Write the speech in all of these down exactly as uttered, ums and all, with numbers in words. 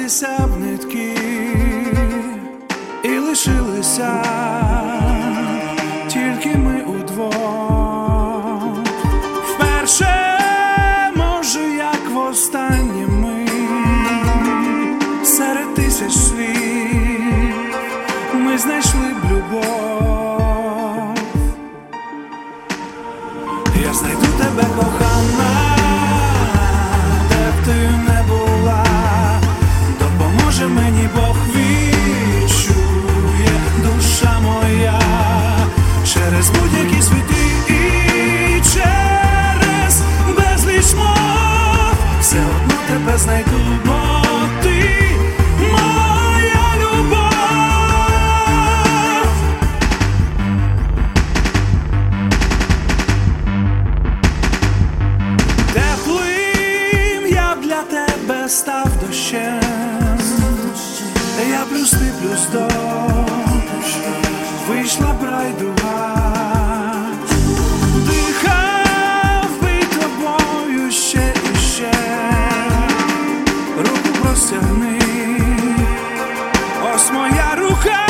розірвалися в нитки і лишилися тільки ми удвох. Вперше, може, як востаннє ми серед тисяч слів ми знайшли б любов. Я знайду тебе, кохана, де б ти не була, допоможе мені Бог, відчує душа моя через будь-які світи і через безліч мов. Все одно тебе знайду, бо ти моя любов. Теплим я б для тебе став дощем, я плюс ти плюс дощ, вийшла б райдуга. Дихав би тобою ще і ще, руку простягни, ось моя рука.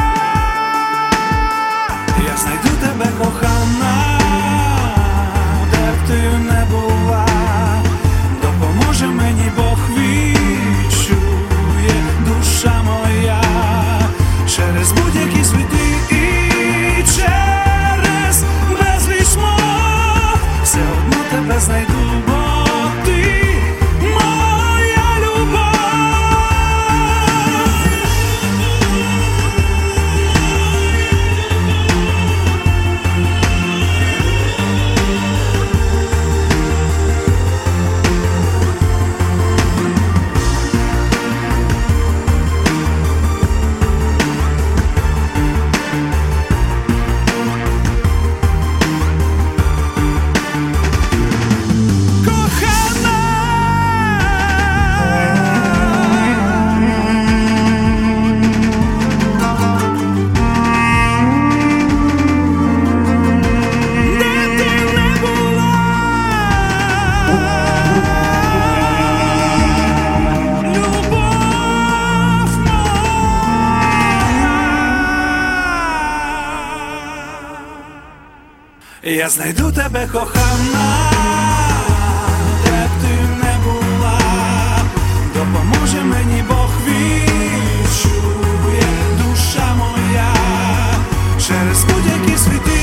Я знайду тебе, кохана, де б ти не була, допоможе мені Бог, відчує душа моя через будь-які світи і через безліч мов. Все одно тебе знайду, бо ти моя любов. Я знайду тебе, кохана, де б ти не була, допоможе мені Бог, відчує душа моя через будь-які світи